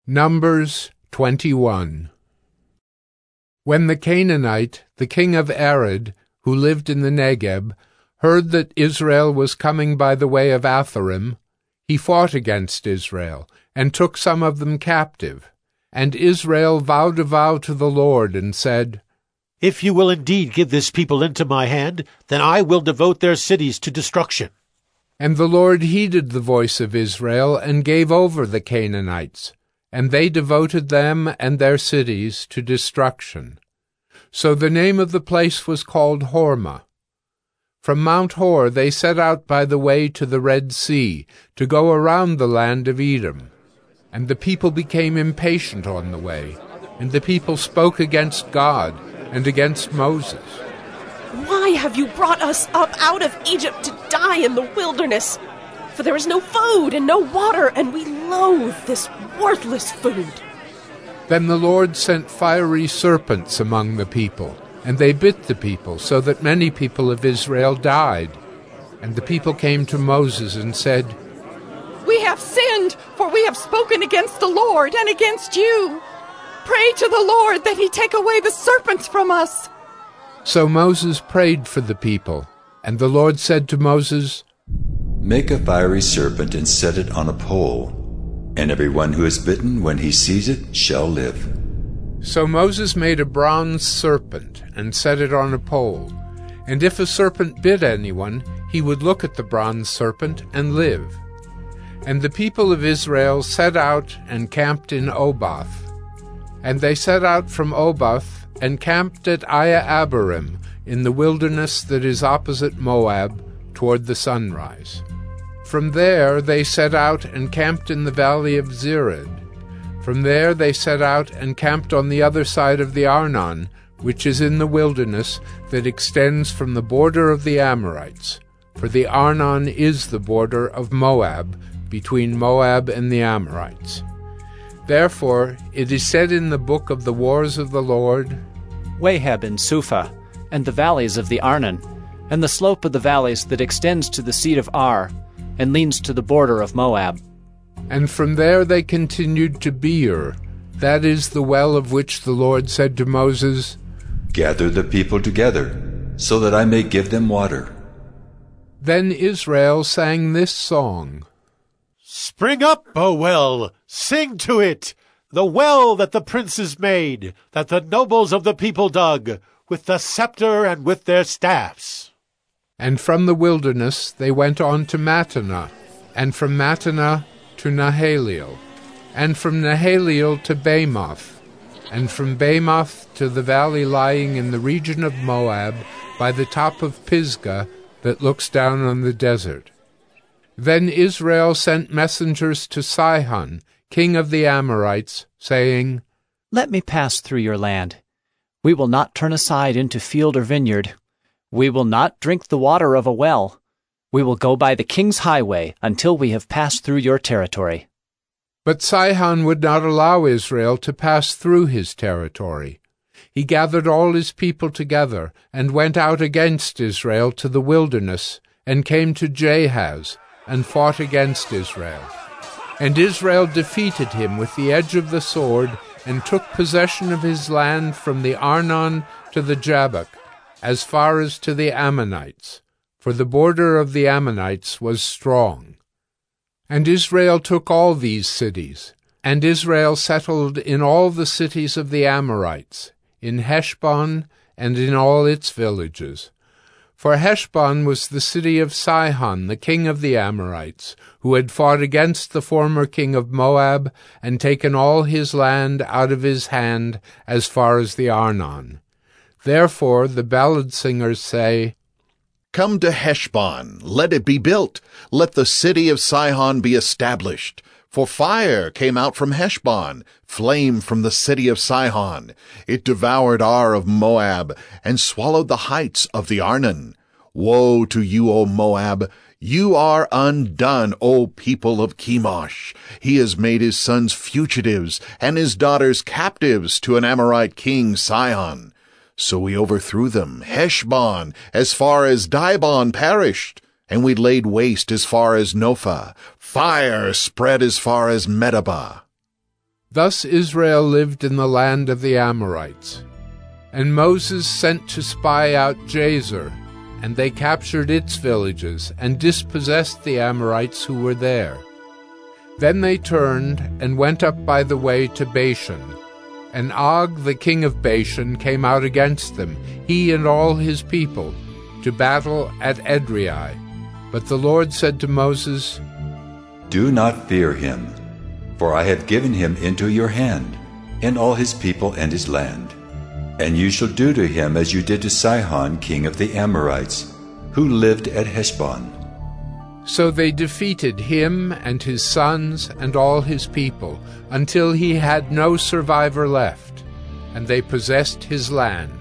Numbers 21. When the Canaanite, the king of Arad, who lived in the Negeb, heard that Israel was coming by the way of Atharim, he fought against Israel, and took some of them captive. And Israel vowed a vow to the Lord, and said, If you will indeed give this people into my hand, then I will devote their cities to destruction. And the Lord heeded the voice of Israel, and gave over the Canaanites, and they devoted them and their cities to destruction. So the name of the place was called Hormah. From Mount Hor they set out by the way to the Red Sea, to go around the land of Edom. And the people became impatient on the way, and the people spoke against God and against Moses. Why have you brought us up out of Egypt to die in the wilderness? For there is no food and no water, and we loathe this worthless food. Then the Lord sent fiery serpents among the people, and they bit the people, so that many people of Israel died. And the people came to Moses and said, We have sinned, for we have spoken against the Lord and against you. Pray to the Lord that he take away the serpents from us. So Moses prayed for the people, and the Lord said to Moses, Make a fiery serpent and set it on a pole, and everyone who is bitten when he sees it shall live. So Moses made a bronze serpent and set it on a pole, and if a serpent bit anyone, he would look at the bronze serpent and live. And the people of Israel set out and camped in Oboth. And they set out from Oboth and camped at Iye-abarim in the wilderness that is opposite Moab toward the sunrise. From there they set out and camped in the valley of Zered. From there they set out and camped on the other side of the Arnon, which is in the wilderness that extends from the border of the Amorites. For the Arnon is the border of Moab, between Moab and the Amorites. Therefore it is said in the book of the wars of the Lord, Waheb and Suphah, and the valleys of the Arnon, and the slope of the valleys that extends to the seat of Ar, and leans to the border of Moab. And from there they continued to Beer, that is the well of which the Lord said to Moses, Gather the people together, so that I may give them water. Then Israel sang this song, Spring up, O well, sing to it, the well that the princes made, that the nobles of the people dug, with the scepter and with their staffs. And from the wilderness they went on to Mattanah, and from Mattanah to Nahaliel, and from Nahaliel to Bamoth, and from Bamoth to the valley lying in the region of Moab, by the top of Pisgah that looks down on the desert. Then Israel sent messengers to Sihon, king of the Amorites, saying, Let me pass through your land. We will not turn aside into field or vineyard. We will not drink the water of a well. We will go by the king's highway until we have passed through your territory. But Sihon would not allow Israel to pass through his territory. He gathered all his people together and went out against Israel to the wilderness, and came to Jahaz, and fought against Israel. And Israel defeated him with the edge of the sword, and took possession of his land from the Arnon to the Jabbok, as far as to the Ammonites, for the border of the Ammonites was strong. And Israel took all these cities, and Israel settled in all the cities of the Amorites, in Heshbon and in all its villages. For Heshbon was the city of Sihon, the king of the Amorites, who had fought against the former king of Moab, and taken all his land out of his hand as far as the Arnon. Therefore the ballad singers say, Come to Heshbon, let it be built, let the city of Sihon be established. For fire came out from Heshbon, flame from the city of Sihon. It devoured Ar of Moab, and swallowed the heights of the Arnon. Woe to you, O Moab! You are undone, O people of Chemosh. He has made his sons fugitives, and his daughters captives to an Amorite king, Sihon. So we overthrew them. Heshbon, as far as Dibon, perished, and we laid waste as far as Nophah. Fire spread as far as Medeba. Thus Israel lived in the land of the Amorites. And Moses sent to spy out Jazer, and they captured its villages and dispossessed the Amorites who were there. Then they turned and went up by the way to Bashan. And Og the king of Bashan came out against them, he and all his people, to battle at Edrei. But the Lord said to Moses, Do not fear him, for I have given him into your hand, and all his people and his land. And you shall do to him as you did to Sihon king of the Amorites, who lived at Heshbon. So they defeated him and his sons and all his people, until he had no survivor left, and they possessed his land.